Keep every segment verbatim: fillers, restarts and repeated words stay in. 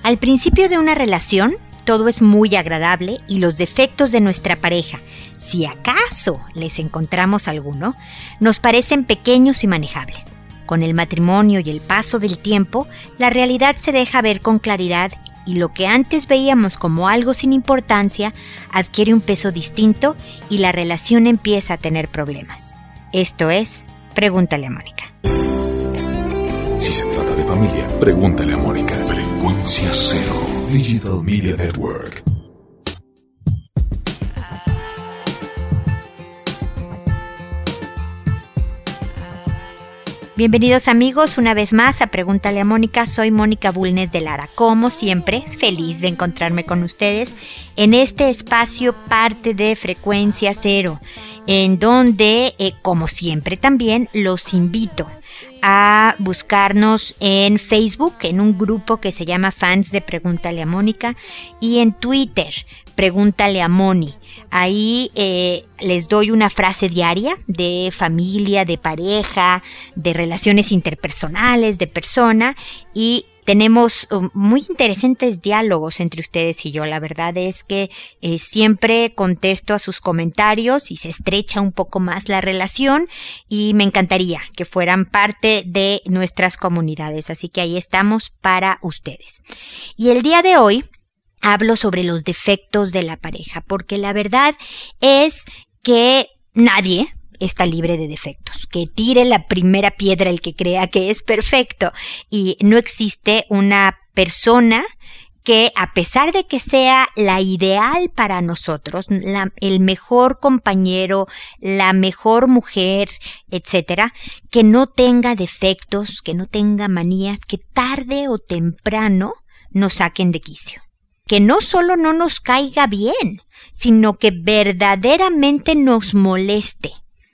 Al principio de una relación, todo es muy agradable y los defectos de nuestra pareja, si acaso les encontramos alguno, nos parecen pequeños y manejables. Con el matrimonio y el paso del tiempo, la realidad se deja ver con claridad y lo que antes veíamos como algo sin importancia adquiere un peso distinto y la relación empieza a tener problemas. Esto es, Pregúntale a Mónica. Si se trata de familia, pregúntale a Mónica. Frecuencia Cero, Digital Media Network. Bienvenidos amigos una vez más a Pregúntale a Mónica. Soy Mónica Bulnes de Lara. Como siempre, feliz de encontrarme con ustedes en este espacio parte de Frecuencia Cero, en donde, eh, como siempre también, los invito a buscarnos en Facebook, en un grupo que se llama Fans de Pregúntale a Mónica, y en Twitter, Pregúntale a Moni. Ahí eh, les doy una frase diaria de familia, de pareja, de relaciones interpersonales, de persona, y tenemos uh, muy interesantes diálogos entre ustedes y yo. La verdad es que eh, siempre contesto a sus comentarios y se estrecha un poco más la relación y me encantaría que fueran parte de nuestras comunidades. Así que ahí estamos para ustedes. Y el día de hoy hablo sobre los defectos de la pareja, porque la verdad es que nadie está libre de defectos. Que tire la primera piedra el que crea que es perfecto. Y no existe una persona que, a pesar de que sea la ideal para nosotros, la, el mejor compañero, la mejor mujer, etcétera, que no tenga defectos, que no tenga manías, que tarde o temprano nos saquen de quicio. Que no solo no nos caiga bien, sino que verdaderamente nos moleste.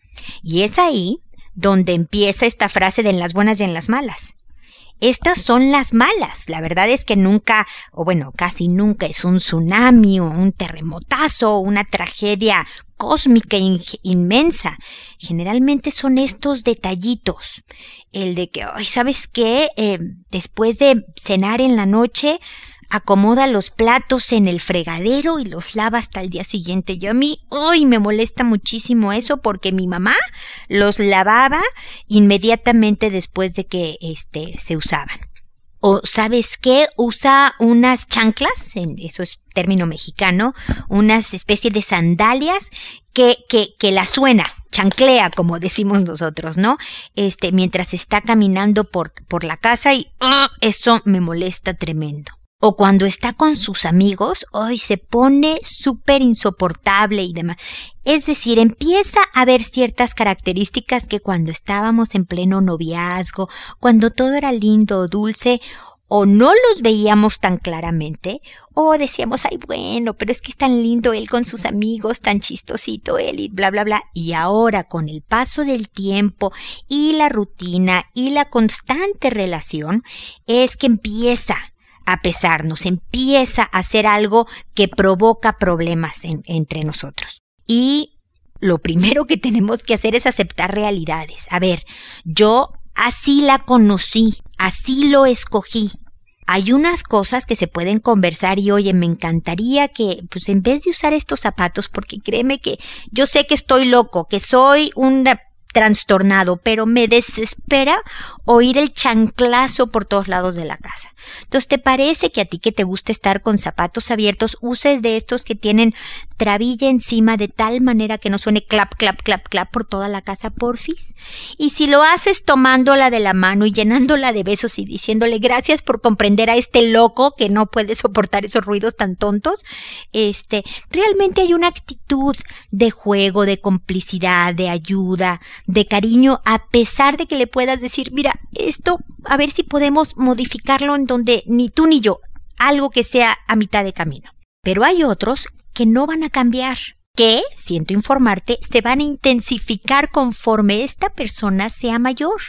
Y es ahí donde empieza esta frase de en las buenas y en las malas. Estas son las malas. La verdad es que nunca, o bueno, casi nunca es un tsunami o un terremotazo o una tragedia cósmica in- inmensa. Generalmente son estos detallitos. El de que, ay, ¿sabes qué? Eh, después de cenar en la noche, acomoda los platos en el fregadero y los lava hasta el día siguiente. Yo a mí, uy, me molesta muchísimo eso porque mi mamá los lavaba inmediatamente después de que este se usaban. O, ¿sabes qué? Usa unas chanclas, eso es término mexicano, unas especies de sandalias que, que, que la suena, chanclea, como decimos nosotros, ¿no? Este, mientras está caminando por, por la casa y uh, eso me molesta tremendo. O cuando está con sus amigos, hoy se pone súper insoportable y demás. Es decir, empieza a haber ciertas características que cuando estábamos en pleno noviazgo, cuando todo era lindo, dulce, o no los veíamos tan claramente, o decíamos, ay, bueno, pero es que es tan lindo él con sus amigos, tan chistosito él y bla, bla, bla. Y ahora, con el paso del tiempo y la rutina y la constante relación, es que empieza a pesarnos, empieza a hacer algo que provoca problemas en, entre nosotros. Y lo primero que tenemos que hacer es aceptar realidades. A ver, yo así la conocí, así lo escogí. Hay unas cosas que se pueden conversar y oye, me encantaría que, pues en vez de usar estos zapatos, porque créeme que yo sé que estoy loco, que soy una trastornado, pero me desespera oír el chanclazo por todos lados de la casa. Entonces, ¿te parece que a ti que te gusta estar con zapatos abiertos, uses de estos que tienen trabilla encima de tal manera que no suene clap, clap, clap, clap por toda la casa, porfis? Y si lo haces tomándola de la mano y llenándola de besos y diciéndole gracias por comprender a este loco que no puede soportar esos ruidos tan tontos, este, realmente hay una actitud de juego, de complicidad, de ayuda, de cariño, a pesar de que le puedas decir, mira, esto, a ver si podemos modificarlo en donde ni tú ni yo, algo que sea a mitad de camino. Pero hay otros que no van a cambiar, que, siento informarte, se van a intensificar conforme esta persona sea mayor.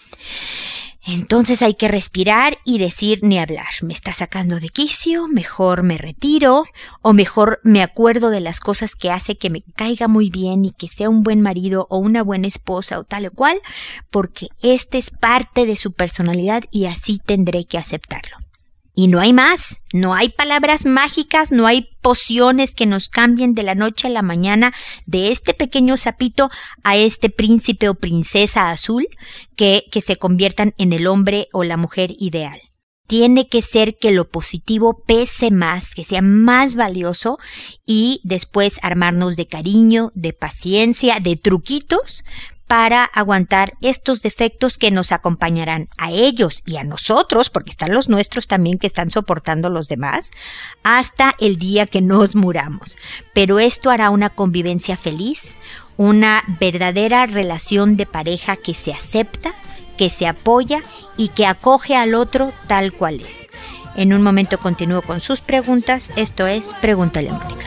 Entonces hay que respirar y decir ni hablar. Me está sacando de quicio, mejor me retiro, o mejor me acuerdo de las cosas que hace que me caiga muy bien y que sea un buen marido o una buena esposa o tal o cual, porque este es parte de su personalidad y así tendré que aceptarlo. Y no hay más, no hay palabras mágicas, no hay pociones que nos cambien de la noche a la mañana de este pequeño sapito a este príncipe o princesa azul que, que se conviertan en el hombre o la mujer ideal. Tiene que ser que lo positivo pese más, que sea más valioso y después armarnos de cariño, de paciencia, de truquitos para aguantar estos defectos que nos acompañarán a ellos y a nosotros, porque están los nuestros también que están soportando los demás, hasta el día que nos muramos. Pero esto hará una convivencia feliz, una verdadera relación de pareja que se acepta, que se apoya y que acoge al otro tal cual es. En un momento continúo con sus preguntas. Esto es Pregúntale a Mónica.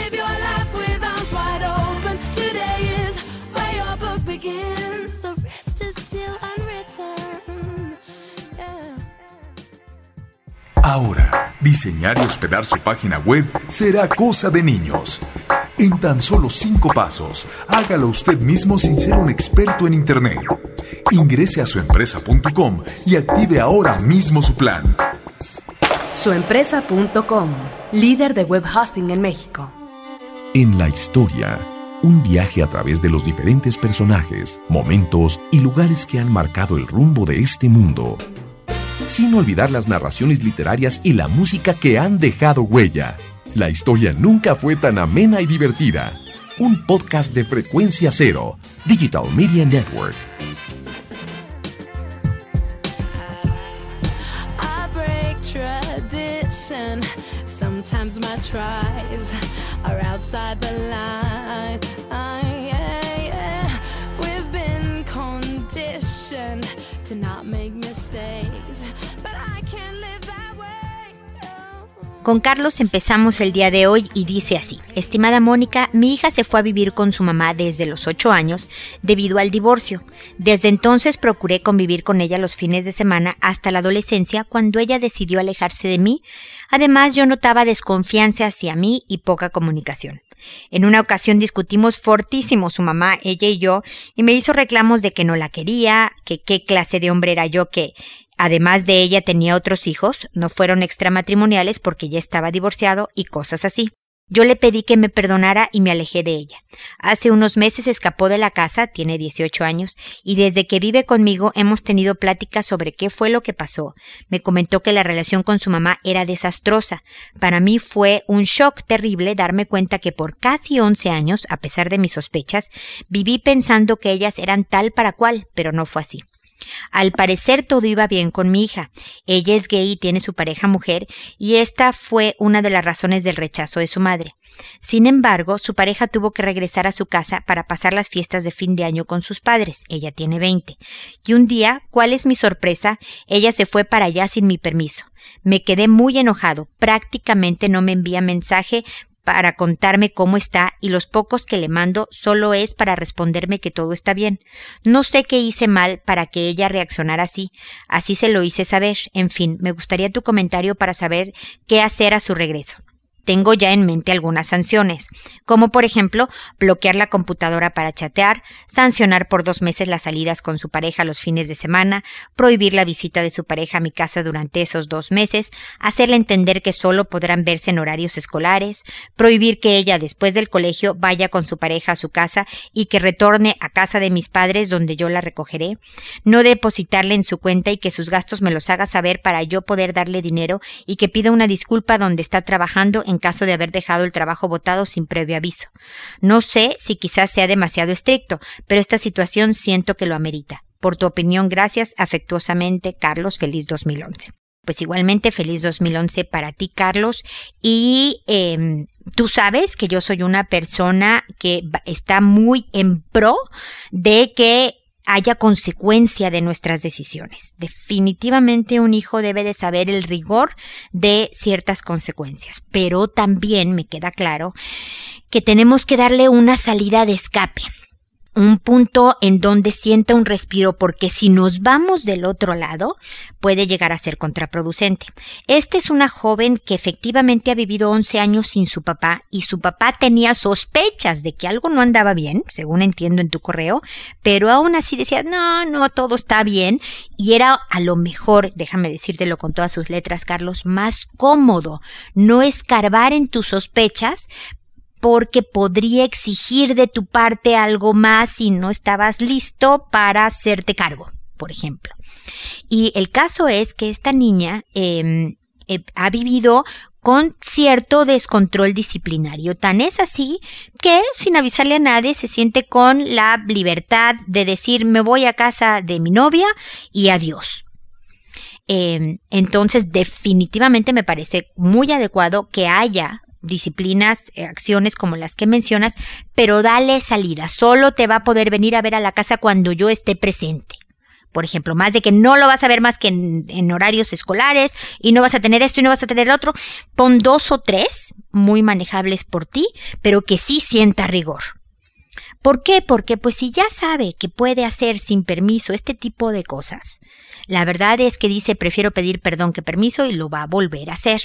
Ahora, diseñar y hospedar su página web será cosa de niños. En tan solo cinco pasos, hágalo usted mismo sin ser un experto en Internet. Ingrese a su empresa punto com y active ahora mismo su plan. su empresa punto com, líder de web hosting en México. En la historia, un viaje a través de los diferentes personajes, momentos y lugares que han marcado el rumbo de este mundo. Sin olvidar las narraciones literarias y la música que han dejado huella. La historia nunca fue tan amena y divertida. Un podcast de Frecuencia Cero, Digital Media Network. Sometimes my tries are outside the line. Yeah, yeah. We've been conditioned to not make mistakes, but I can't live that way. No. Con Carlos empezamos el día de hoy y dice así: estimada Mónica, mi hija se fue a vivir con su mamá desde los ocho años debido al divorcio. Desde entonces procuré convivir con ella los fines de semana hasta la adolescencia, cuando ella decidió alejarse de mí. Además, yo notaba desconfianza hacia mí y poca comunicación. En una ocasión discutimos fortísimo su mamá, ella y yo, y me hizo reclamos de que no la quería, que qué clase de hombre era yo que, además de ella, tenía otros hijos, no fueron extramatrimoniales porque ya estaba divorciado y cosas así. Yo le pedí que me perdonara y me alejé de ella. Hace unos meses escapó de la casa, tiene dieciocho años, y desde que vive conmigo hemos tenido pláticas sobre qué fue lo que pasó. Me comentó que la relación con su mamá era desastrosa. Para mí fue un shock terrible darme cuenta que por casi once años, a pesar de mis sospechas, viví pensando que ellas eran tal para cual, pero no fue así. Al parecer todo iba bien con mi hija. Ella es gay y tiene su pareja mujer, y esta fue una de las razones del rechazo de su madre. Sin embargo, su pareja tuvo que regresar a su casa para pasar las fiestas de fin de año con sus padres. Ella tiene veinte. Y un día, ¿cuál es mi sorpresa? Ella se fue para allá sin mi permiso. Me quedé muy enojado. Prácticamente no me envía mensaje para contarme cómo está, y los pocos que le mando solo es para responderme que todo está bien. No sé qué hice mal para que ella reaccionara así. Así se lo hice saber. En fin, me gustaría tu comentario para saber qué hacer a su regreso. Tengo ya en mente algunas sanciones, como por ejemplo bloquear la computadora para chatear, sancionar por dos meses las salidas con su pareja los fines de semana, prohibir la visita de su pareja a mi casa durante esos dos meses, hacerle entender que solo podrán verse en horarios escolares, prohibir que ella después del colegio vaya con su pareja a su casa y que retorne a casa de mis padres donde yo la recogeré, no depositarle en su cuenta y que sus gastos me los haga saber para yo poder darle dinero, y que pida una disculpa donde está trabajando en caso de haber dejado el trabajo botado sin previo aviso. No sé si quizás sea demasiado estricto, pero esta situación siento que lo amerita. Por tu opinión, gracias. Afectuosamente, Carlos. Feliz dos mil once. Pues igualmente, feliz dos mil once para ti, Carlos. Y eh, tú sabes que yo soy una persona que está muy en pro de que haya consecuencia de nuestras decisiones. Definitivamente un hijo debe de saber el rigor de ciertas consecuencias, pero también me queda claro que tenemos que darle una salida de escape. un punto en donde sienta un respiro, porque si nos vamos del otro lado, puede llegar a ser contraproducente. Esta es una joven que efectivamente ha vivido once años sin su papá, y su papá tenía sospechas de que algo no andaba bien, según entiendo en tu correo, pero aún así decía, no, no, todo está bien, y era a lo mejor, déjame decírtelo con todas sus letras, Carlos, más cómodo no escarbar en tus sospechas, porque podría exigir de tu parte algo más si no estabas listo para hacerte cargo, por ejemplo. Y el caso es que esta niña eh, eh, ha vivido con cierto descontrol disciplinario. Tan es así que, sin avisarle a nadie, se siente con la libertad de decir, me voy a casa de mi novia y adiós. Eh, entonces, definitivamente me parece muy adecuado que haya disciplinas, eh, acciones como las que mencionas, pero dale salida. Solo te va a poder venir a ver a la casa cuando yo esté presente. Por ejemplo, más de que no lo vas a ver más que en, en horarios escolares y no vas a tener esto y no vas a tener otro, pon dos o tres muy manejables por ti, pero que sí sienta rigor. ¿Por qué? Porque pues si ya sabe que puede hacer sin permiso este tipo de cosas, la verdad es que dice prefiero pedir perdón que permiso y lo va a volver a hacer.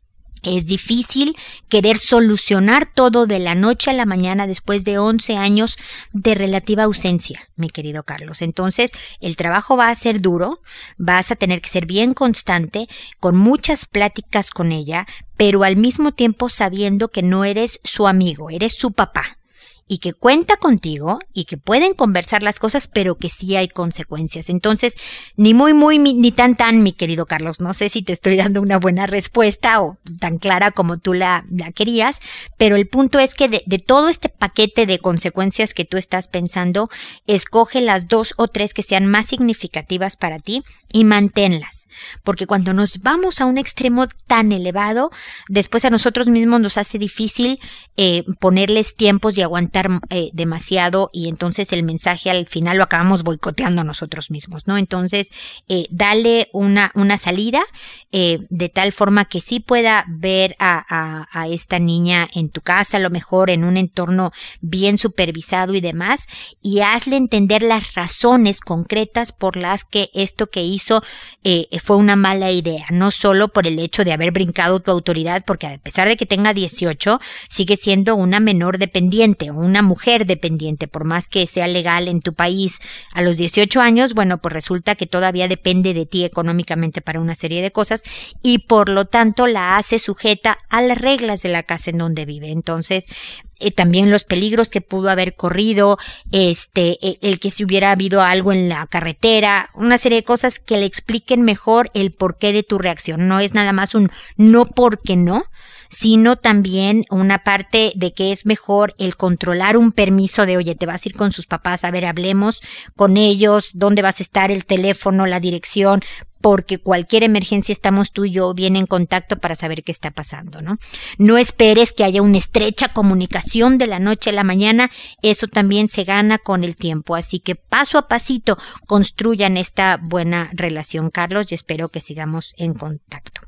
Es difícil querer solucionar todo de la noche a la mañana después de once años de relativa ausencia, mi querido Carlos. Entonces, el trabajo va a ser duro, vas a tener que ser bien constante, con muchas pláticas con ella, pero al mismo tiempo sabiendo que no eres su amigo, eres su papá. Y que cuenta contigo y que pueden conversar las cosas, pero que sí hay consecuencias. Entonces, ni muy, muy, ni tan, tan, mi querido Carlos. No sé si te estoy dando una buena respuesta o tan clara como tú la, la querías, pero el punto es que de, de todo este paquete de consecuencias que tú estás pensando, escoge las dos o tres que sean más significativas para ti y manténlas. Porque cuando nos vamos a un extremo tan elevado, después a nosotros mismos nos hace difícil eh, ponerles tiempos y aguantar Eh, demasiado, y entonces el mensaje al final lo acabamos boicoteando nosotros mismos, ¿no? Entonces, eh, dale una, una salida eh, de tal forma que sí pueda ver a, a, a esta niña en tu casa, a lo mejor en un entorno bien supervisado y demás, y hazle entender las razones concretas por las que esto que hizo eh, fue una mala idea, no solo por el hecho de haber brincado tu autoridad, porque a pesar de que tenga dieciocho, sigue siendo una menor dependiente, una mujer dependiente, por más que sea legal en tu país a los dieciocho años, bueno, pues resulta que todavía depende de ti económicamente para una serie de cosas y por lo tanto la hace sujeta a las reglas de la casa en donde vive. Entonces, eh, también los peligros que pudo haber corrido, este, el, el que si hubiera habido algo en la carretera, una serie de cosas que le expliquen mejor el porqué de tu reacción. No es nada más un no porque no, sino también una parte de que es mejor el controlar un permiso de, oye, te vas a ir con sus papás, a ver, hablemos con ellos, dónde vas a estar, el teléfono, la dirección, porque cualquier emergencia estamos tú y yo bien en contacto para saber qué está pasando, ¿no? No esperes que haya una estrecha comunicación de la noche a la mañana, eso también se gana con el tiempo, así que paso a pasito construyan esta buena relación, Carlos, y espero que sigamos en contacto.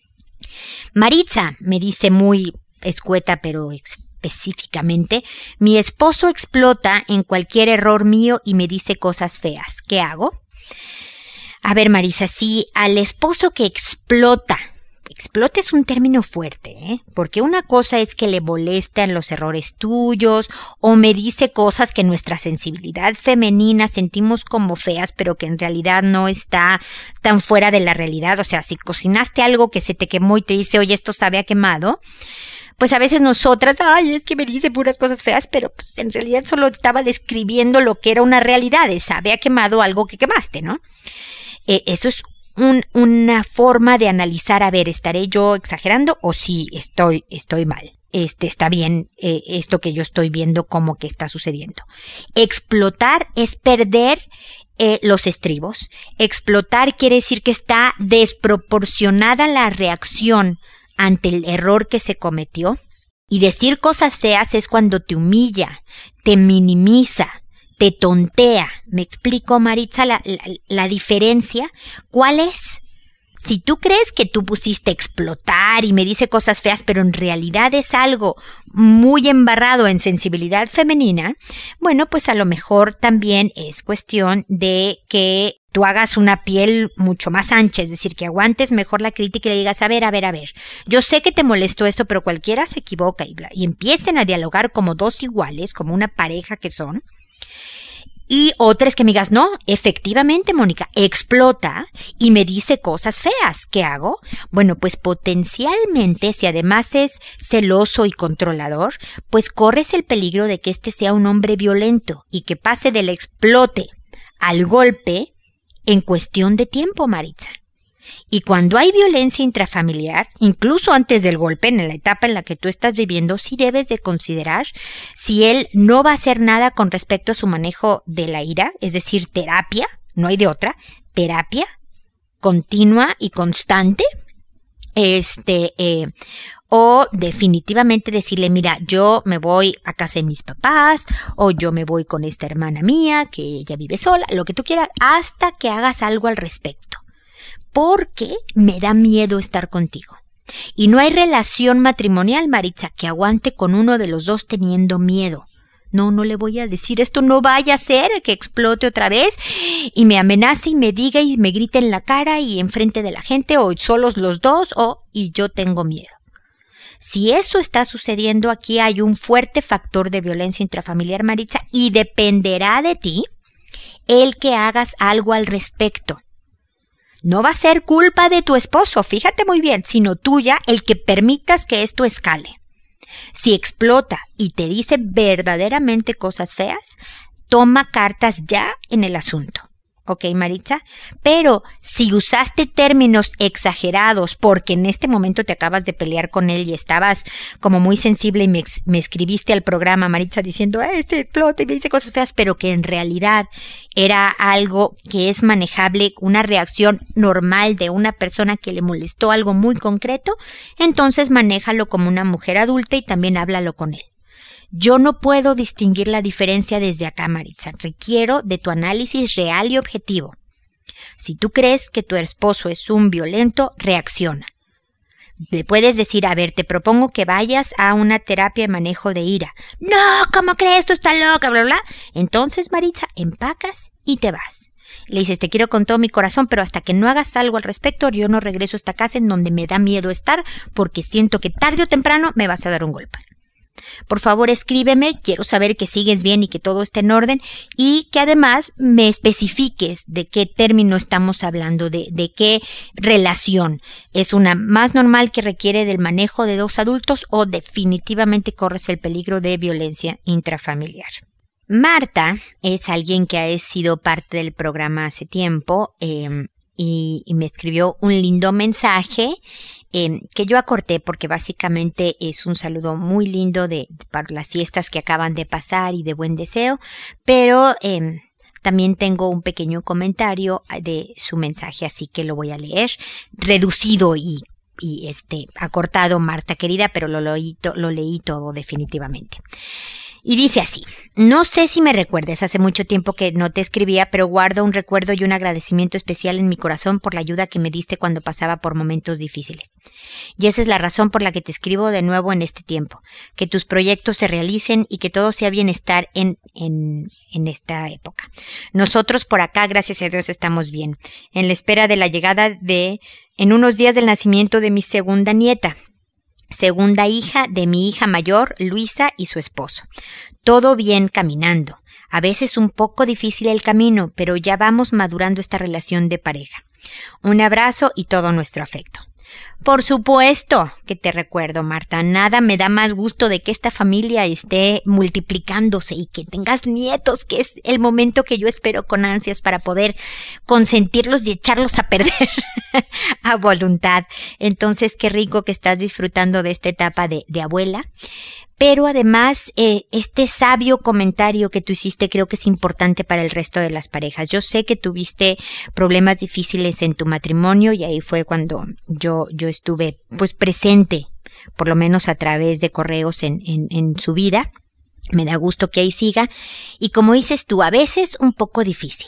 Maritza me dice muy escueta, pero específicamente, mi esposo explota en cualquier error mío y me dice cosas feas. ¿Qué hago? A ver, Marisa, si al esposo que explota, explota es un término fuerte, ¿eh? Porque una cosa es que le molestan los errores tuyos o me dice cosas que nuestra sensibilidad femenina sentimos como feas, pero que en realidad no está tan fuera de la realidad. O sea, si cocinaste algo que se te quemó y te dice, oye, esto sabe a quemado, pues a veces nosotras, ay, es que me dice puras cosas feas, pero pues en realidad solo estaba describiendo lo que era una realidad, de sabe a quemado algo que quemaste, ¿no? Eh, eso es un, una forma de analizar, a ver, ¿estaré yo exagerando o sí estoy, estoy mal? Este, está bien eh, esto que yo estoy viendo como que está sucediendo. Explotar es perder eh, los estribos. Explotar quiere decir que está desproporcionada la reacción ante el error que se cometió. Y decir cosas feas es cuando te humilla, te minimiza, te tontea. ¿Me explico, Maritza, la, la, la diferencia? ¿Cuál es? Si tú crees que tú pusiste explotar y me dice cosas feas, pero en realidad es algo muy embarrado en sensibilidad femenina, bueno, pues a lo mejor también es cuestión de que tú hagas una piel mucho más ancha, es decir, que aguantes mejor la crítica y le digas, a ver, a ver, a ver, yo sé que te molestó esto, pero cualquiera se equivoca y, bla, y empiecen a dialogar como dos iguales, como una pareja que son. Y otras que me digas, no, efectivamente, Mónica, explota y me dice cosas feas. ¿Qué hago? Bueno, pues potencialmente, si además es celoso y controlador, pues corres el peligro de que este sea un hombre violento y que pase del explote al golpe en cuestión de tiempo, Maritza. Y cuando hay violencia intrafamiliar, incluso antes del golpe, en la etapa en la que tú estás viviendo, sí debes de considerar si él no va a hacer nada con respecto a su manejo de la ira, es decir, terapia, no hay de otra, terapia continua y constante, este, eh, o definitivamente decirle, mira, yo me voy a casa de mis papás, o yo me voy con esta hermana mía, que ella vive sola, lo que tú quieras, hasta que hagas algo al respecto. Porque me da miedo estar contigo. Y no hay relación matrimonial, Maritza, que aguante con uno de los dos teniendo miedo. No, no le voy a decir esto, no vaya a ser que explote otra vez y me amenace y me diga y me grite en la cara y enfrente de la gente, o solos los dos, o y yo tengo miedo. Si eso está sucediendo, aquí hay un fuerte factor de violencia intrafamiliar, Maritza, y dependerá de ti el que hagas algo al respecto. No va a ser culpa de tu esposo, fíjate muy bien, sino tuya el que permitas que esto escale. Si explota y te dice verdaderamente cosas feas, toma cartas ya en el asunto. ¿Ok, Maritza? Pero si usaste términos exagerados porque en este momento te acabas de pelear con él y estabas como muy sensible y me, me escribiste al programa, Maritza, diciendo, eh, este explota y me dice cosas feas, pero que en realidad era algo que es manejable, una reacción normal de una persona que le molestó algo muy concreto, entonces manéjalo como una mujer adulta y también háblalo con él. Yo no puedo distinguir la diferencia desde acá, Maritza. Requiero de tu análisis real y objetivo. Si tú crees que tu esposo es un violento, reacciona. Le puedes decir, a ver, te propongo que vayas a una terapia de manejo de ira. No, ¿cómo crees? Tú estás loca, bla, bla. Entonces, Maritza, empacas y te vas. Le dices, te quiero con todo mi corazón, pero hasta que no hagas algo al respecto, yo no regreso a esta casa en donde me da miedo estar, porque siento que tarde o temprano me vas a dar un golpe. Por favor, escríbeme, quiero saber que sigues bien y que todo esté en orden y que además me especifiques de qué término estamos hablando, de, de qué relación. ¿Es una más normal que requiere del manejo de dos adultos o definitivamente corres el peligro de violencia intrafamiliar? Marta es alguien que ha sido parte del programa hace tiempo eh, y, y me escribió un lindo mensaje Eh, que yo acorté porque básicamente es un saludo muy lindo de, para las fiestas que acaban de pasar y de buen deseo, pero eh, también tengo un pequeño comentario de su mensaje, así que lo voy a leer, reducido y, y este acortado, Marta querida, pero lo, lo, lo leí todo definitivamente. Y dice así, no sé si me recuerdes, hace mucho tiempo que no te escribía, pero guardo un recuerdo y un agradecimiento especial en mi corazón por la ayuda que me diste cuando pasaba por momentos difíciles. Y esa es la razón por la que te escribo de nuevo en este tiempo, que tus proyectos se realicen y que todo sea bienestar en, en, en esta época. Nosotros por acá, gracias a Dios, estamos bien, en la espera de la llegada de, en unos días del nacimiento de mi segunda nieta, segunda hija de mi hija mayor, Luisa, y su esposo. Todo bien caminando. A veces un poco difícil el camino, pero ya vamos madurando esta relación de pareja. Un abrazo y todo nuestro afecto. Por supuesto que te recuerdo, Marta. Nada me da más gusto de que esta familia esté multiplicándose y que tengas nietos, que es el momento que yo espero con ansias para poder consentirlos y echarlos a perder a voluntad. Entonces, qué rico que estás disfrutando de esta etapa de, de abuela. Pero además, eh, este sabio comentario que tú hiciste creo que es importante para el resto de las parejas. Yo sé que tuviste problemas difíciles en tu matrimonio y ahí fue cuando yo, yo estuve pues presente, por lo menos a través de correos en, en, en su vida. Me da gusto que ahí siga. Y como dices tú, a veces un poco difícil.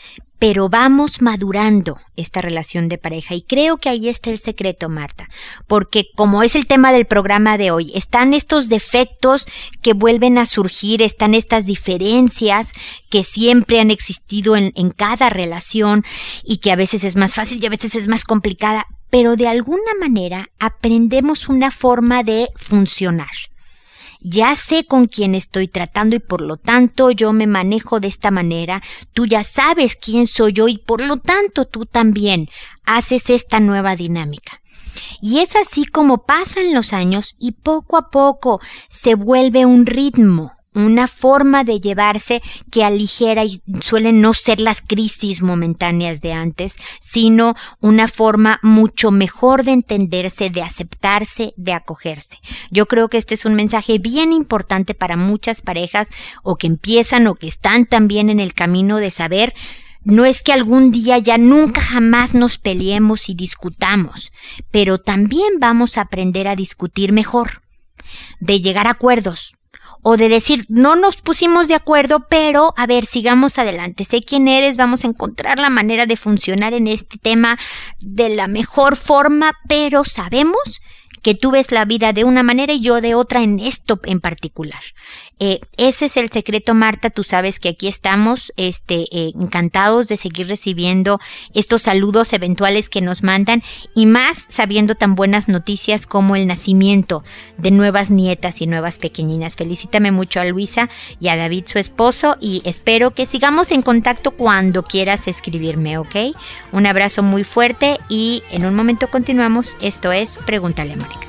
pero vamos madurando esta relación de pareja y creo que ahí está el secreto, Marta, porque como es el tema del programa de hoy, están estos defectos que vuelven a surgir, están estas diferencias que siempre han existido en, en cada relación y que a veces es más fácil y a veces es más complicada, pero de alguna manera aprendemos una forma de funcionar. Ya sé con quién estoy tratando y por lo tanto yo me manejo de esta manera. Tú ya sabes quién soy yo y por lo tanto tú también haces esta nueva dinámica. Y es así como pasan los años y poco a poco se vuelve un ritmo, una forma de llevarse que aligera y suelen no ser las crisis momentáneas de antes, sino una forma mucho mejor de entenderse, de aceptarse, de acogerse. Yo creo que este es un mensaje bien importante para muchas parejas o que empiezan o que están también en el camino de saber. No es que algún día ya nunca jamás nos peleemos y discutamos, pero también vamos a aprender a discutir mejor, de llegar a acuerdos, o de decir, no nos pusimos de acuerdo, pero a ver, sigamos adelante. Sé quién eres, vamos a encontrar la manera de funcionar en este tema de la mejor forma, pero sabemos que tú ves la vida de una manera y yo de otra en esto en particular. Eh, ese es el secreto, Marta. Tú sabes que aquí estamos este, eh, encantados de seguir recibiendo estos saludos eventuales que nos mandan y más sabiendo tan buenas noticias como el nacimiento de nuevas nietas y nuevas pequeñinas. Felicítame mucho a Luisa y a David, su esposo, y espero que sigamos en contacto cuando quieras escribirme, ¿ok? Un abrazo muy fuerte y en un momento continuamos. Esto es Pregúntale a Mónica.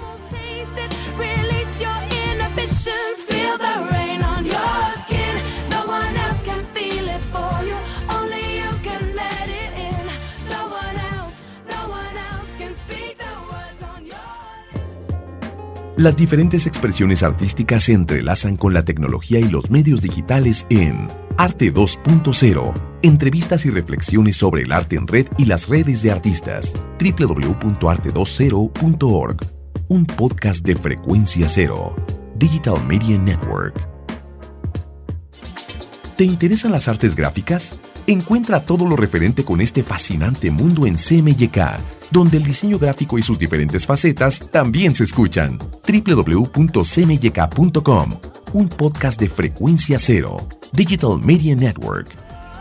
Las diferentes expresiones artísticas se entrelazan con la tecnología y los medios digitales en Arte dos punto cero. Entrevistas y reflexiones sobre el arte en red y las redes de artistas. doble u doble u doble u punto arte veinte punto org. Un podcast de Frecuencia Cero. Digital Media Network. ¿Te interesan las artes gráficas? Encuentra todo lo referente con este fascinante mundo en C M Y K, donde el diseño gráfico y sus diferentes facetas también se escuchan. doble u doble u doble u punto c m y k punto com. Un podcast de Frecuencia Cero. Digital Media Network.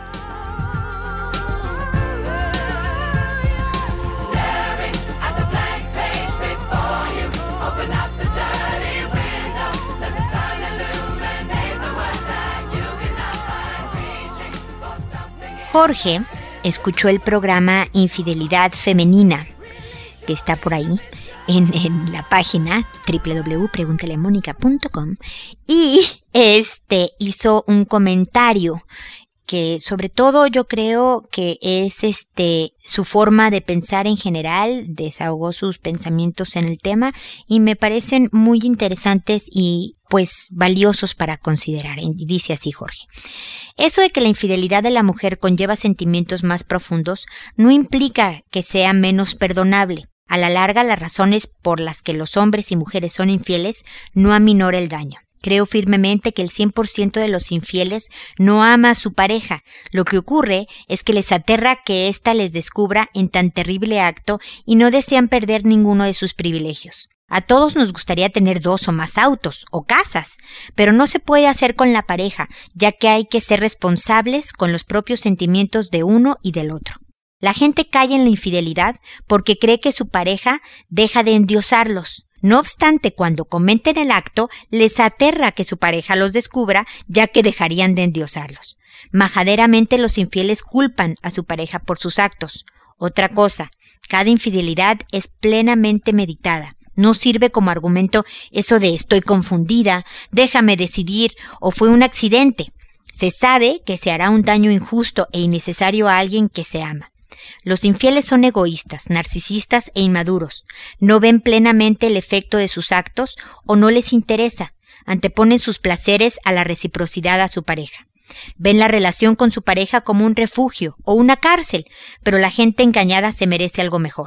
Jorge escuchó el programa Infidelidad Femenina, que está por ahí en, en la página doble u doble u doble u punto pregúntale a mónica punto com y este hizo un comentario que sobre todo yo creo que es este su forma de pensar en general, desahogó sus pensamientos en el tema y me parecen muy interesantes y pues valiosos para considerar. Y dice así Jorge: eso de que la infidelidad de la mujer conlleva sentimientos más profundos no implica que sea menos perdonable. A la larga, las razones por las que los hombres y mujeres son infieles no aminora el daño. Creo firmemente que el cien por ciento de los infieles no ama a su pareja. Lo que ocurre es que les aterra que ésta les descubra en tan terrible acto y no desean perder ninguno de sus privilegios. A todos nos gustaría tener dos o más autos o casas, pero no se puede hacer con la pareja, ya que hay que ser responsables con los propios sentimientos de uno y del otro. La gente cae en la infidelidad porque cree que su pareja deja de endiosarlos. No obstante, cuando cometen el acto, les aterra que su pareja los descubra, ya que dejarían de endiosarlos. Majaderamente los infieles culpan a su pareja por sus actos. Otra cosa, cada infidelidad es plenamente meditada. No sirve como argumento eso de estoy confundida, déjame decidir o fue un accidente. Se sabe que se hará un daño injusto e innecesario a alguien que se ama. Los infieles son egoístas, narcisistas e inmaduros. No ven plenamente el efecto de sus actos o no les interesa. Anteponen sus placeres a la reciprocidad a su pareja. Ven la relación con su pareja como un refugio o una cárcel, pero la gente engañada se merece algo mejor.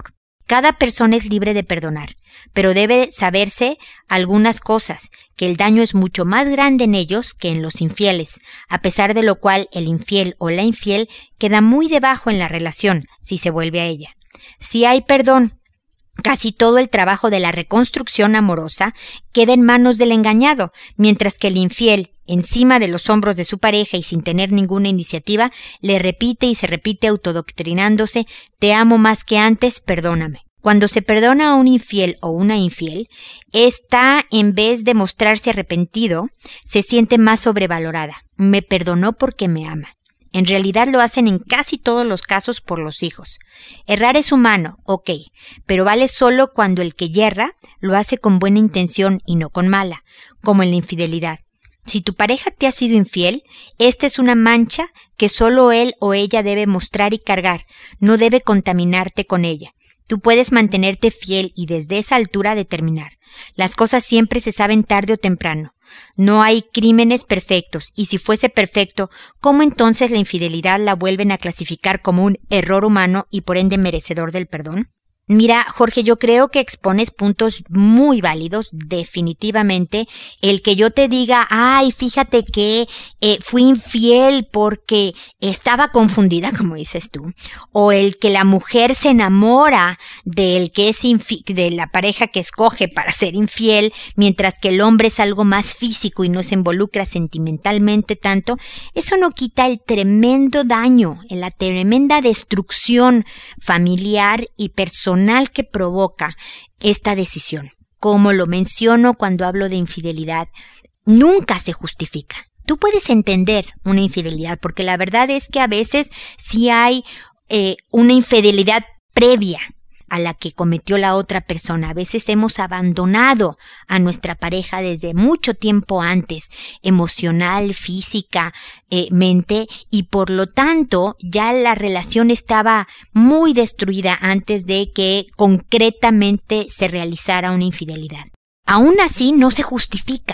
Cada persona es libre de perdonar, pero debe saberse algunas cosas, que el daño es mucho más grande en ellos que en los infieles, a pesar de lo cual el infiel o la infiel queda muy debajo en la relación si se vuelve a ella. Si hay perdón, casi todo el trabajo de la reconstrucción amorosa queda en manos del engañado, mientras que el infiel, encima de los hombros de su pareja y sin tener ninguna iniciativa, le repite y se repite autodoctrinándose: te amo más que antes, perdóname. Cuando se perdona a un infiel o una infiel, esta, en vez de mostrarse arrepentido, se siente más sobrevalorada. Me perdonó porque me ama. En realidad lo hacen en casi todos los casos por los hijos. Errar es humano, ok, pero vale solo cuando el que yerra lo hace con buena intención y no con mala, como en la infidelidad. Si tu pareja te ha sido infiel, esta es una mancha que solo él o ella debe mostrar y cargar, no debe contaminarte con ella. Tú puedes mantenerte fiel y desde esa altura determinar. Las cosas siempre se saben tarde o temprano. No hay crímenes perfectos, y si fuese perfecto, ¿cómo entonces la infidelidad la vuelven a clasificar como un error humano y por ende merecedor del perdón? Mira, Jorge, yo creo que expones puntos muy válidos, definitivamente. El que yo te diga, ay, fíjate que eh, fui infiel porque estaba confundida, como dices tú, o el que la mujer se enamora del que es infi- de la pareja que escoge para ser infiel, mientras que el hombre es algo más físico y no se involucra sentimentalmente tanto, eso no quita el tremendo daño, la tremenda destrucción familiar y personal que provoca esta decisión. Como lo menciono cuando hablo de infidelidad, nunca se justifica. Tú puedes entender una infidelidad, porque la verdad es que a veces sí hay eh, una infidelidad previa a la que cometió la otra persona. A veces hemos abandonado a nuestra pareja desde mucho tiempo antes, emocional, física, eh, mente, y por lo tanto ya la relación estaba muy destruida antes de que concretamente se realizara una infidelidad. Aún así no se justifica.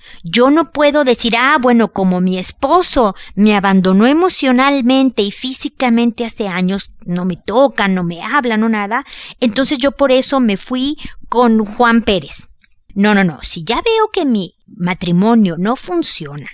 Yo no puedo decir, ah, bueno, como mi esposo me abandonó emocionalmente y físicamente hace años, no me toca, no me habla, no nada, entonces yo por eso me fui con Juan Pérez. No, no, no, si ya veo que mi matrimonio no funciona,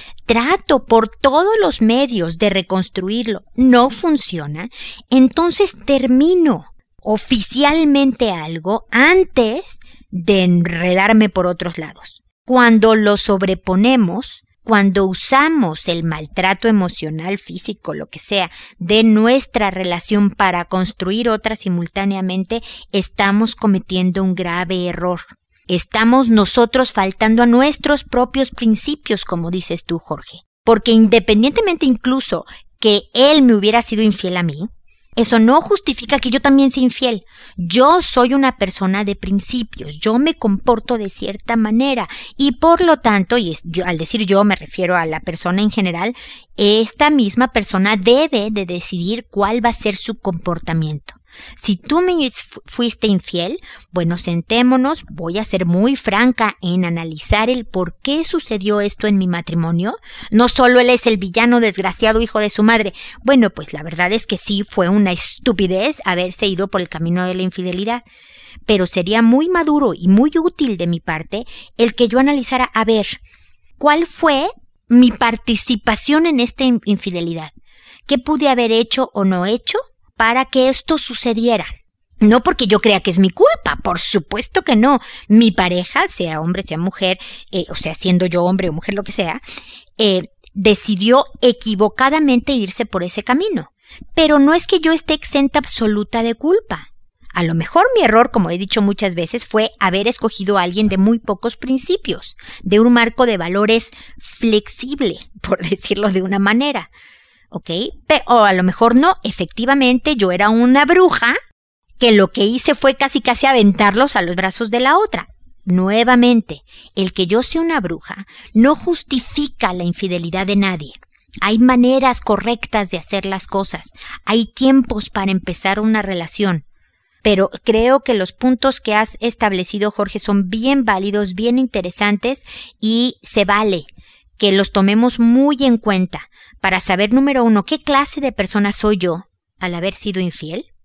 trato por todos los medios de reconstruirlo, no funciona, entonces termino oficialmente algo antes de enredarme por otros lados. Cuando lo sobreponemos, cuando usamos el maltrato emocional, físico, lo que sea, de nuestra relación para construir otra simultáneamente, estamos cometiendo un grave error. Estamos nosotros faltando a nuestros propios principios, como dices tú, Jorge. Porque independientemente incluso que él me hubiera sido infiel a mí, eso no justifica que yo también sea infiel. Yo soy una persona de principios, yo me comporto de cierta manera y por lo tanto, y es, yo, al decir yo me refiero a la persona en general, esta misma persona debe de decidir cuál va a ser su comportamiento. Si tú me fuiste infiel, bueno, sentémonos, voy a ser muy franca en analizar el por qué sucedió esto en mi matrimonio. No solo él es el villano desgraciado hijo de su madre. Bueno, pues la verdad es que sí fue una estupidez haberse ido por el camino de la infidelidad. Pero sería muy maduro y muy útil de mi parte el que yo analizara, a ver, ¿cuál fue mi participación en esta infidelidad? ¿Qué pude haber hecho o no hecho para que esto sucediera? No porque yo crea que es mi culpa, por supuesto que no. Mi pareja, sea hombre, sea mujer, eh, o sea, siendo yo hombre o mujer, lo que sea, eh, decidió equivocadamente irse por ese camino. Pero no es que yo esté exenta absoluta de culpa. A lo mejor mi error, como he dicho muchas veces, fue haber escogido a alguien de muy pocos principios, de un marco de valores flexible, por decirlo de una manera. ¿Ok? Pero, o a lo mejor no, efectivamente yo era una bruja que lo que hice fue casi casi aventarlos a los brazos de la otra. Nuevamente, el que yo sea una bruja no justifica la infidelidad de nadie. Hay maneras correctas de hacer las cosas, hay tiempos para empezar una relación. Pero creo que los puntos que has establecido, Jorge, son bien válidos, bien interesantes y se vale que los tomemos muy en cuenta para saber, número uno, qué clase de persona soy yo al haber sido infiel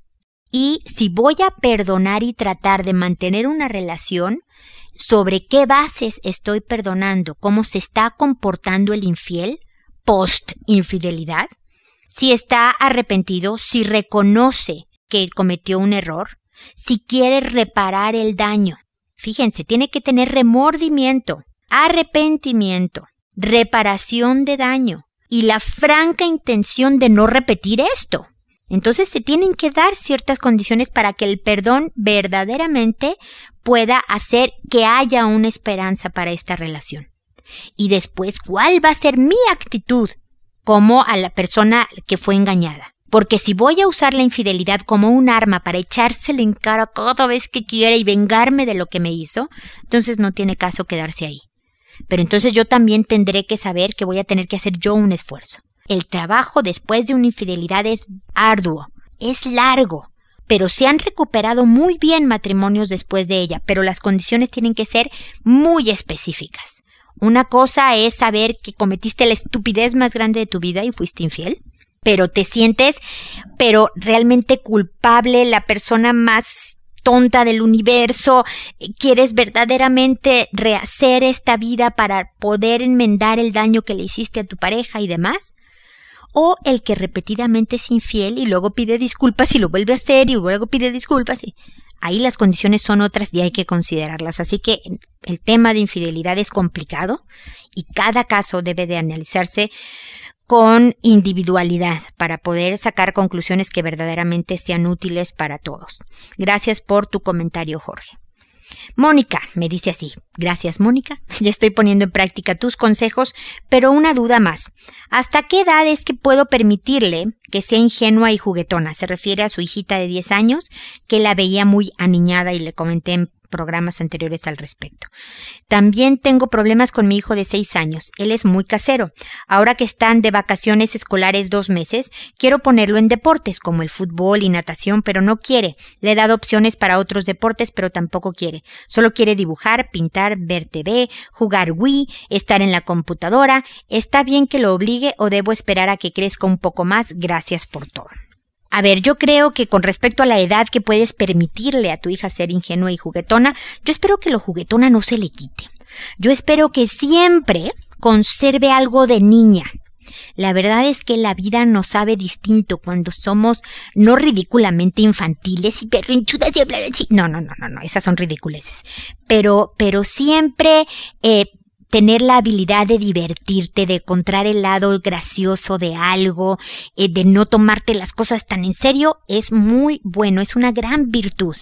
Y si voy a perdonar y tratar de mantener una relación, ¿sobre qué bases estoy perdonando? ¿Cómo se está comportando el infiel post-infidelidad? Si está arrepentido, si reconoce que cometió un error, si quiere reparar el daño. Fíjense, tiene que tener remordimiento, arrepentimiento, reparación de daño y la franca intención de no repetir esto. Entonces se tienen que dar ciertas condiciones para que el perdón verdaderamente pueda hacer que haya una esperanza para esta relación. Y después, ¿cuál va a ser mi actitud como a la persona que fue engañada? Porque si voy a usar la infidelidad como un arma para echársela en cara cada vez que quiera y vengarme de lo que me hizo, entonces no tiene caso quedarse ahí. Pero entonces yo también tendré que saber que voy a tener que hacer yo un esfuerzo. El trabajo después de una infidelidad es arduo, es largo, pero se han recuperado muy bien matrimonios después de ella, pero las condiciones tienen que ser muy específicas. Una cosa es saber que cometiste la estupidez más grande de tu vida y fuiste infiel, pero te sientes pero realmente culpable, la persona más tonta del universo, quieres verdaderamente rehacer esta vida para poder enmendar el daño que le hiciste a tu pareja y demás. O el que repetidamente es infiel y luego pide disculpas y lo vuelve a hacer y luego pide disculpas. Y ahí las condiciones son otras y hay que considerarlas. Así que el tema de infidelidad es complicado y cada caso debe de analizarse con individualidad para poder sacar conclusiones que verdaderamente sean útiles para todos. Gracias por tu comentario, Jorge. Mónica me dice así: gracias, Mónica, ya estoy poniendo en práctica tus consejos, pero una duda más. ¿Hasta qué edad es que puedo permitirle que sea ingenua y juguetona? Se refiere a su hijita de diez años, que la veía muy aniñada y le comenté en programas anteriores al respecto. También tengo problemas con mi hijo de seis años. Él es muy casero. Ahora que están de vacaciones escolares dos meses, quiero ponerlo en deportes como el fútbol y natación, pero no quiere. Le he dado opciones para otros deportes, pero tampoco quiere. Solo quiere dibujar, pintar, ver T V, jugar Wii, estar en la computadora. ¿Está bien que lo obligue o debo esperar a que crezca un poco más? Gracias por todo. A ver, yo creo que con respecto a la edad que puedes permitirle a tu hija ser ingenua y juguetona, yo espero que lo juguetona no se le quite. Yo espero que siempre conserve algo de niña. La verdad es que la vida nos sabe distinto cuando somos no ridículamente infantiles y berrinchudas y hablar así. No, no, no, no, no, esas son ridiculeces. Pero, pero siempre eh, tener la habilidad de divertirte, de encontrar el lado gracioso de algo, eh, de no tomarte las cosas tan en serio, es muy bueno, es una gran virtud.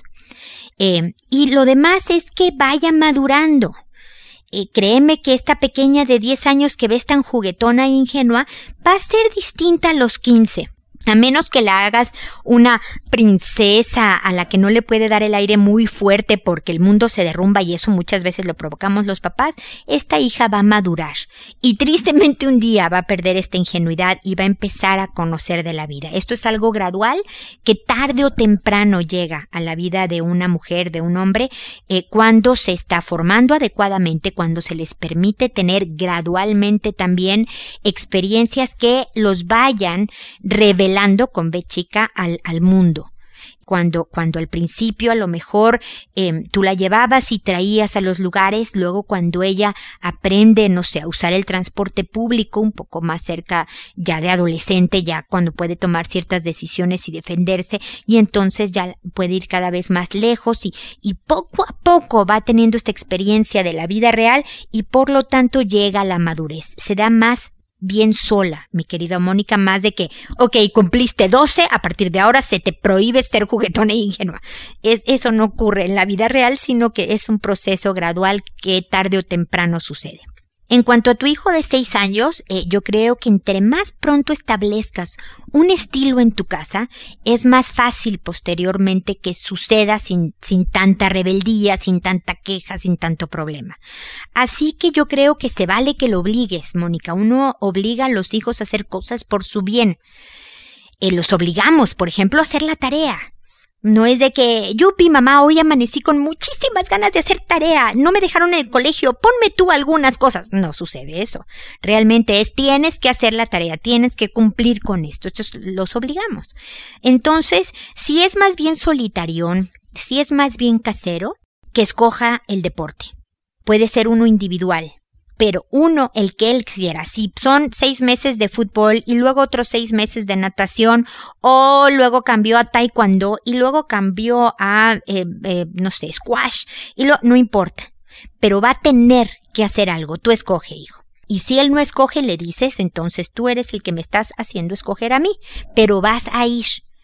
Eh, y lo demás es que vaya madurando. Eh, créeme que esta pequeña de diez años que ves tan juguetona e ingenua va a ser distinta a los quince. A menos que la hagas una princesa a la que no le puede dar el aire muy fuerte porque el mundo se derrumba, y eso muchas veces lo provocamos los papás, esta hija va a madurar y tristemente un día va a perder esta ingenuidad y va a empezar a conocer de la vida. Esto es algo gradual que tarde o temprano llega a la vida de una mujer, de un hombre, eh, cuando se está formando adecuadamente, cuando se les permite tener gradualmente también experiencias que los vayan revelando con B chica al, al mundo. Cuando, cuando al principio a lo mejor eh, tú la llevabas y traías a los lugares, luego cuando ella aprende, no sé, a usar el transporte público un poco más cerca ya de adolescente, ya cuando puede tomar ciertas decisiones y defenderse, y entonces ya puede ir cada vez más lejos y, y poco a poco va teniendo esta experiencia de la vida real y por lo tanto llega a la madurez. Se da más bien sola, mi querida Mónica, más de que, ok, cumpliste doce, a partir de ahora se te prohíbe ser juguetona e ingenua. Es, eso no ocurre en la vida real, sino que es un proceso gradual que tarde o temprano sucede. En cuanto a tu hijo de seis años, eh, yo creo que entre más pronto establezcas un estilo en tu casa, es más fácil posteriormente que suceda sin, sin tanta rebeldía, sin tanta queja, sin tanto problema. Así que yo creo que se vale que lo obligues, Mónica. Uno obliga a los hijos a hacer cosas por su bien. Eh, los obligamos, por ejemplo, a hacer la tarea. No es de que, yupi, mamá, hoy amanecí con muchísimas ganas de hacer tarea, no me dejaron en el colegio, ponme tú algunas cosas. No sucede eso. Realmente es, tienes que hacer la tarea, tienes que cumplir con esto. Esto es, los obligamos. Entonces, si es más bien solitarión, si es más bien casero, que escoja el deporte. Puede ser uno individual, pero uno el que él quiera. Si son seis meses de fútbol y luego otros seis meses de natación, o luego cambió a taekwondo y luego cambió a, eh, eh, no sé, squash, y lo, no importa, pero va a tener que hacer algo. Tú escoge, hijo. Y si él no escoge, le dices, entonces tú eres el que me estás haciendo escoger a mí, pero vas a ir.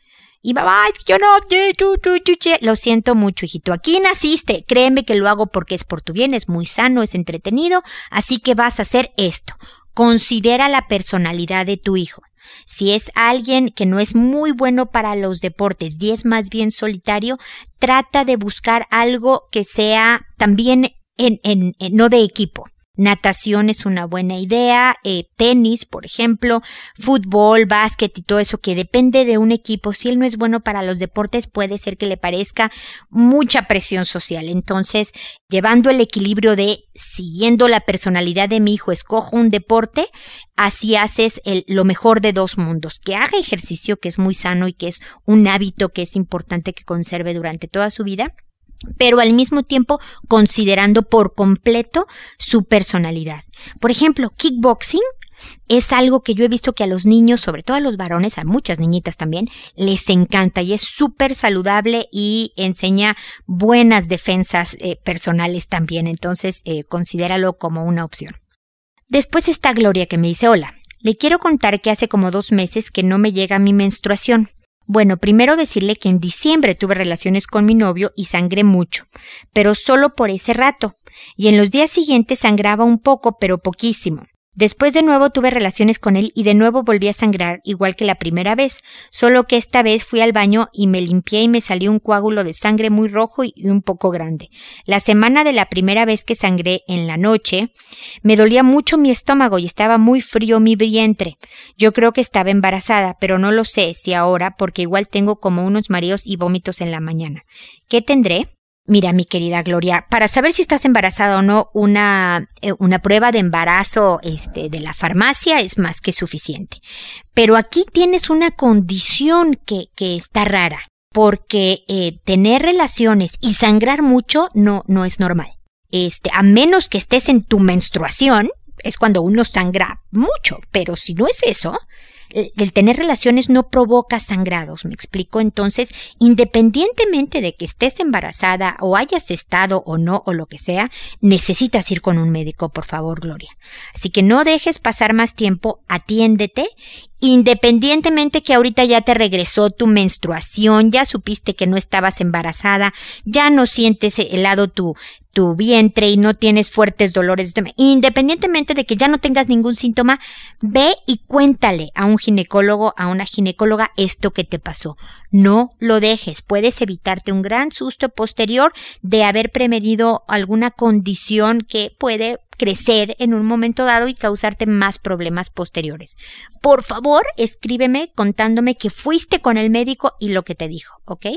Y mamá, yo no, tú, tú, tú, tú. Lo siento mucho, hijito. Aquí naciste. Créeme que lo hago porque es por tu bien, es muy sano, es entretenido. Así que vas a hacer esto. Considera la personalidad de tu hijo. Si es alguien que no es muy bueno para los deportes y es más bien solitario, trata de buscar algo que sea también en, en, en no de equipo. Natación es una buena idea, eh, tenis, por ejemplo, fútbol, básquet y todo eso que depende de un equipo. Si él no es bueno para los deportes, puede ser que le parezca mucha presión social. Entonces, llevando el equilibrio de siguiendo la personalidad de mi hijo, escojo un deporte, así haces el, lo mejor de dos mundos. Que haga ejercicio, que es muy sano y que es un hábito que es importante que conserve durante toda su vida, pero al mismo tiempo considerando por completo su personalidad. Por ejemplo, kickboxing es algo que yo he visto que a los niños, sobre todo a los varones, a muchas niñitas también, les encanta y es súper saludable y enseña buenas defensas eh, personales también. Entonces, eh, considéralo como una opción. Después está Gloria, que me dice, hola, le quiero contar que hace como dos meses que no me llega mi menstruación. Bueno, primero decirle que en diciembre tuve relaciones con mi novio y sangré mucho, pero solo por ese rato, y en los días siguientes sangraba un poco, pero poquísimo. Después de nuevo tuve relaciones con él y de nuevo volví a sangrar igual que la primera vez, solo que esta vez fui al baño y me limpié y me salió un coágulo de sangre muy rojo y un poco grande. La semana de la primera vez que sangré en la noche, me dolía mucho mi estómago y estaba muy frío mi vientre. Yo creo que estaba embarazada, pero no lo sé si ahora porque igual tengo como unos mareos y vómitos en la mañana. ¿Qué tendré? Mira, mi querida Gloria, para saber si estás embarazada o no, una, eh, una prueba de embarazo este, de la farmacia es más que suficiente. Pero aquí tienes una condición que, que está rara, porque eh, tener relaciones y sangrar mucho no, no es normal. Este, a menos que estés en tu menstruación, es cuando uno sangra mucho, pero si no es eso, el, el tener relaciones no provoca sangrados, ¿me explico? Entonces, independientemente de que estés embarazada o hayas estado o no o lo que sea, necesitas ir con un médico, por favor, Gloria. Así que no dejes pasar más tiempo, atiéndete, independientemente que ahorita ya te regresó tu menstruación, ya supiste que no estabas embarazada, ya no sientes helado tu tu vientre y no tienes fuertes dolores, independientemente de que ya no tengas ningún síntoma, ve y cuéntale a un ginecólogo, a una ginecóloga esto que te pasó. No lo dejes, puedes evitarte un gran susto posterior de haber prevenido alguna condición que puede crecer en un momento dado y causarte más problemas posteriores. Por favor, escríbeme contándome que fuiste con el médico y lo que te dijo, ¿ok?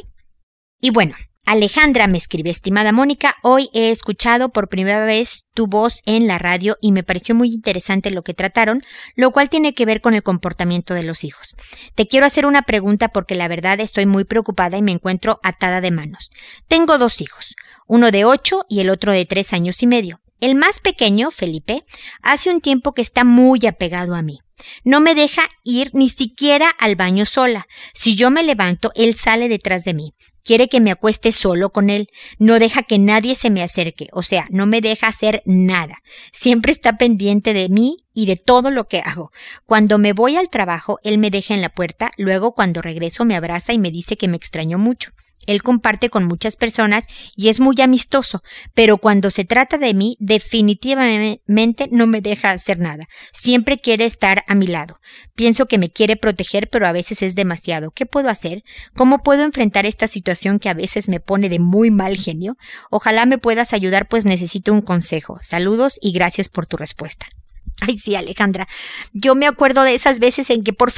Y bueno, Alejandra me escribe, estimada Mónica, hoy he escuchado por primera vez tu voz en la radio y me pareció muy interesante lo que trataron, lo cual tiene que ver con el comportamiento de los hijos. Te quiero hacer una pregunta porque la verdad estoy muy preocupada y me encuentro atada de manos. Tengo dos hijos, uno de ocho y el otro de tres años y medio. El más pequeño, Felipe, hace un tiempo que está muy apegado a mí. No me deja ir ni siquiera al baño sola. Si yo me levanto, él sale detrás de mí. Quiere que me acueste solo con él. No deja que nadie se me acerque. O sea, no me deja hacer nada. Siempre está pendiente de mí y de todo lo que hago. Cuando me voy al trabajo, él me deja en la puerta. Luego, cuando regreso, me abraza y me dice que me extrañó mucho. Él comparte con muchas personas y es muy amistoso, pero cuando se trata de mí, definitivamente no me deja hacer nada. Siempre quiere estar a mi lado. Pienso que me quiere proteger, pero a veces es demasiado. ¿Qué puedo hacer? ¿Cómo puedo enfrentar esta situación que a veces me pone de muy mal genio? Ojalá me puedas ayudar, pues necesito un consejo. Saludos y gracias por tu respuesta. Ay, sí, Alejandra. Yo me acuerdo de esas veces en que por fin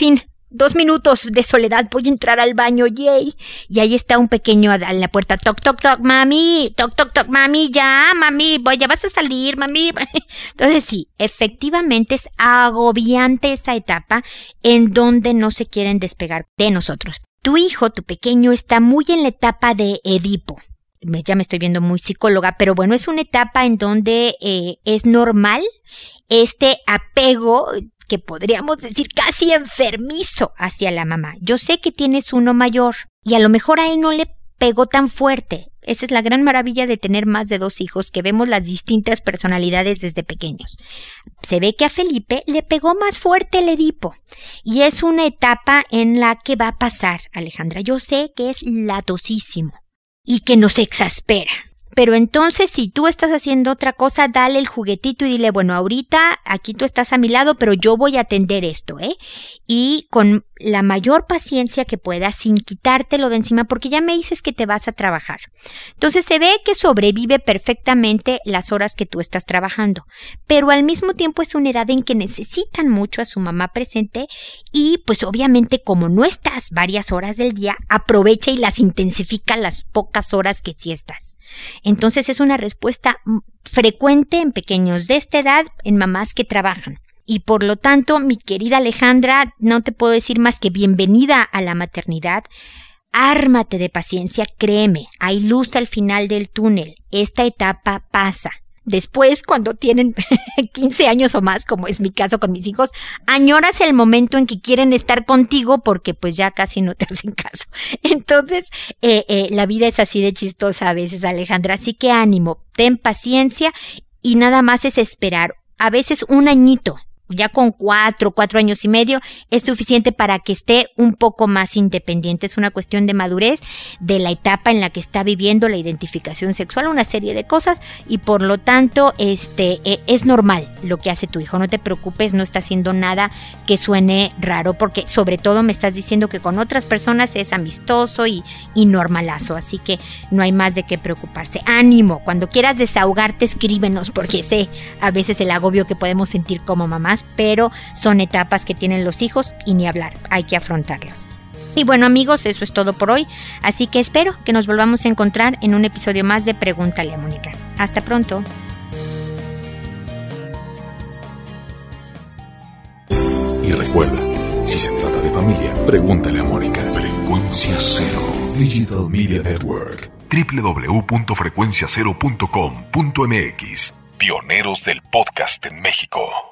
dos minutos de soledad, voy a entrar al baño, yay. Y ahí está un pequeño a la puerta, toc, toc, toc, mami, toc, toc, toc, mami, ya, mami, voy, ya vas a salir, mami. Entonces sí, efectivamente es agobiante esa etapa en donde no se quieren despegar de nosotros. Tu hijo, tu pequeño, está muy en la etapa de Edipo. Ya me estoy viendo muy psicóloga, pero bueno, es una etapa en donde eh, es normal este apego que podríamos decir casi enfermizo hacia la mamá. Yo sé que tienes uno mayor y a lo mejor a él no le pegó tan fuerte. Esa es la gran maravilla de tener más de dos hijos, que vemos las distintas personalidades desde pequeños. Se ve que a Felipe le pegó más fuerte el Edipo y es una etapa en la que va a pasar, Alejandra. Yo sé que es latosísimo y que nos exaspera. Pero entonces, si tú estás haciendo otra cosa, dale el juguetito y dile, bueno, ahorita aquí tú estás a mi lado, pero yo voy a atender esto, ¿eh? Y con la mayor paciencia que puedas, sin quitártelo de encima, porque ya me dices que te vas a trabajar. Entonces se ve que sobrevive perfectamente las horas que tú estás trabajando, pero al mismo tiempo es una edad en que necesitan mucho a su mamá presente y pues obviamente como no estás varias horas del día, aprovecha y las intensifica las pocas horas que sí estás. Entonces es una respuesta frecuente en pequeños de esta edad, en mamás que trabajan. Y por lo tanto, mi querida Alejandra, no te puedo decir más que bienvenida a la maternidad. Ármate de paciencia, créeme, hay luz al final del túnel. Esta etapa pasa. Después, cuando tienen quince años o más, como es mi caso con mis hijos, añoras el momento en que quieren estar contigo porque pues ya casi no te hacen caso. Entonces, eh, eh, la vida es así de chistosa a veces, Alejandra. Así que ánimo, ten paciencia y nada más es esperar. A veces un añito. Ya con cuatro, cuatro años y medio es suficiente para que esté un poco más independiente. Es una cuestión de madurez, de la etapa en la que está viviendo, la identificación sexual, una serie de cosas y por lo tanto este eh, es normal lo que hace tu hijo. No te preocupes, no está haciendo nada que suene raro porque sobre todo me estás diciendo que con otras personas es amistoso y, y normalazo. Así que no hay más de qué preocuparse. Ánimo, cuando quieras desahogarte escríbenos porque sé a veces el agobio que podemos sentir como mamás, pero son etapas que tienen los hijos y ni hablar, hay que afrontarlas. Y bueno amigos, eso es todo por hoy, así que espero que nos volvamos a encontrar en un episodio más de Pregúntale a Mónica. Hasta pronto. Y recuerda, si se trata de familia, pregúntale a Mónica. Frecuencia Cero Digital Media Network. doble u doble u doble u punto frecuencia cero punto com punto m x. Pioneros del podcast en México.